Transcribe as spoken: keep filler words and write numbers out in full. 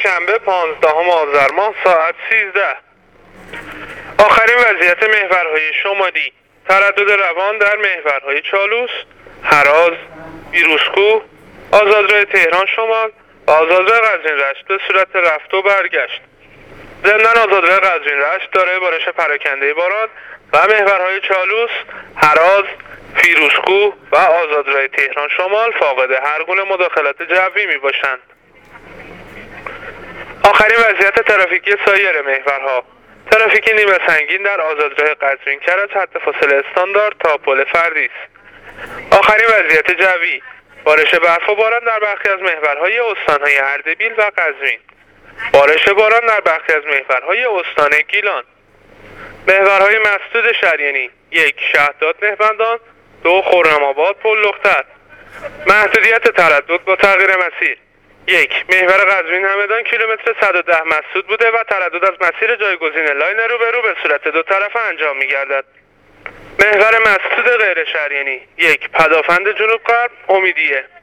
شنبه پانزدهم آذر ماه ساعت سیزده. آخرین وضعیت محورهای شمالی: تردد روان در محورهای چالوس، هراز، بیروزکوه، آزادراه تهران شمال و آزادراه قزوین رشت به صورت رفت و برگشت. ضمناً آزادراه قزوین رشت دارای بارش پراکنده باران و محورهای چالوس، هراز، فیروزکوه و آزادراه تهران شمال فاقد هر گونه مداخلت جوی می باشند. آخرین وضعیت ترافیکی سایر محورها: ترافیک نیمه سنگین در آزادراه قزوین کرج حد فاصله استاندارد تا پل فردیس. آخرین وضعیت جوی: بارش برف و باران در برخی از محورهای استانهای اردبیل و قزوین. بارش باران در برخی از محورهای استان گیلان. محورهای مسدود شریانی: یک شهداد نهبندان، دو خرم‌آباد پل لختر. محدودیت تردد با تغییر مسیر: یک محور قزوین همدان کیلومتر صد و ده مسدود بوده و تردد از مسیر جایگزین لاین روبرو به صورت دو طرفه انجام می گردد. محور مسدود غیر شریانی: یک پدافند جنوب غرب امیدیه.